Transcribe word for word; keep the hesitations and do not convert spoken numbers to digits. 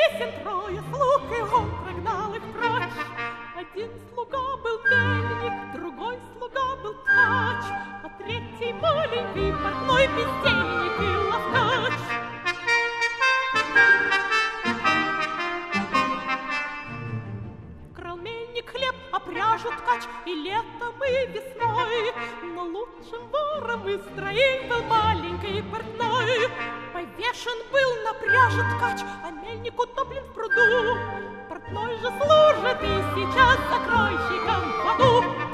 песен трое слуг, и он прогнал их прочь. Один слуга был мельник, другой слуга был ткач, а третий маленький портной бездельник и ловкач. Крал мельник хлеб, а пряжу ткач и летом, и весной, но лучшим вором из троих был маленький портной. Повешен был на пряже ткач, а мельник утоплен в пруду. Портной же служит и сейчас закройщиком в аду.